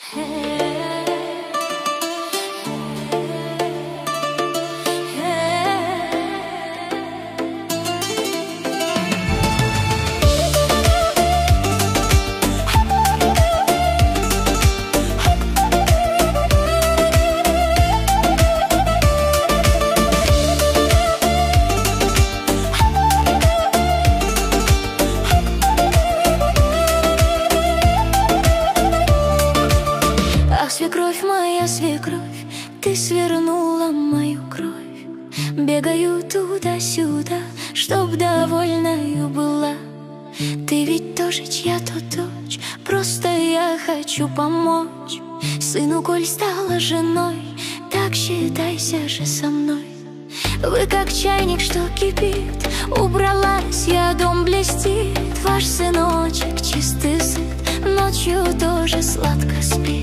Свекровь моя, свекровь, ты свернула мою кровь. Бегаю туда-сюда, чтоб довольною была. Ты ведь тоже чья-то дочь, просто я хочу помочь. Сыну, коль стала женой, так считайся же со мной. Вы как чайник, что кипит, убралась я, дом блестит. Ваш сыночек чистый сыт, ночью тоже сладко спит.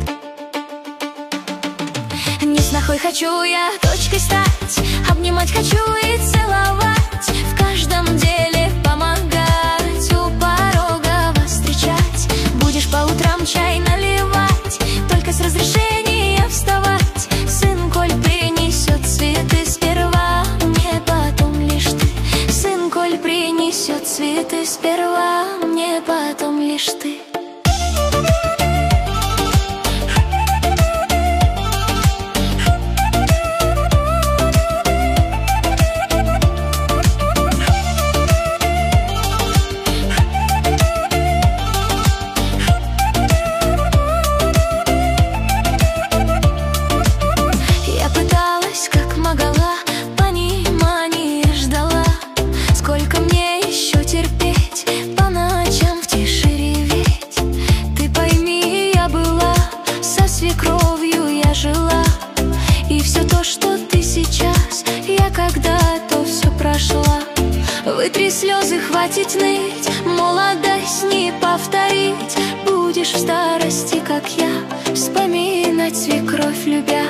Не снохой хочу я дочкой стать, обнимать хочу и целовать, в каждом деле помогать, у порога вас встречать. Будешь по утрам чай наливать, только с разрешения вставать. Сын, коль принесет цветы, сперва мне, потом лишь ты. Сын, коль принесет цветы, сперва мне, потом лишь ты. Свекровью я жила, и все то, что ты сейчас, я когда-то все прошла. Вытри слезы, хватит ныть, молодость не повторить. Будешь в старости, как я, вспоминать свекровь любя.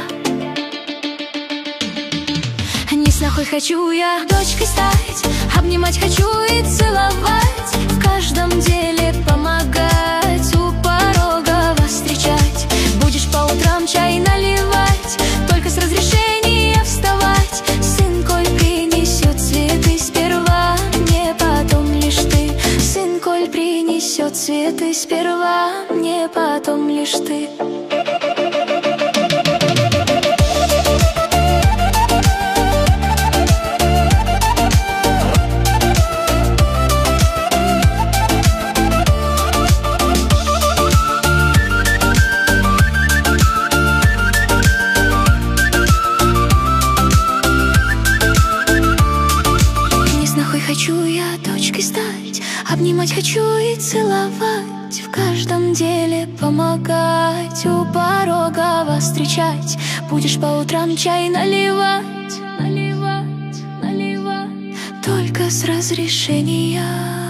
Не снохой хочу я дочкой стать, обнимать хочу и целовать, в каждом деле помогать, у порога вас встречать. Будешь по утрам чай наливать, только с разрешения вставать. Сын, коль принесет цветы, сперва мне, потом лишь ты. Сын, коль принесет цветы, сперва мне, потом лишь ты. Хочу я дочкой стать, обнимать хочу и целовать, в каждом деле помогать, у порога вас встречать. Будешь по утрам чай наливать, наливать, наливать, только с разрешения.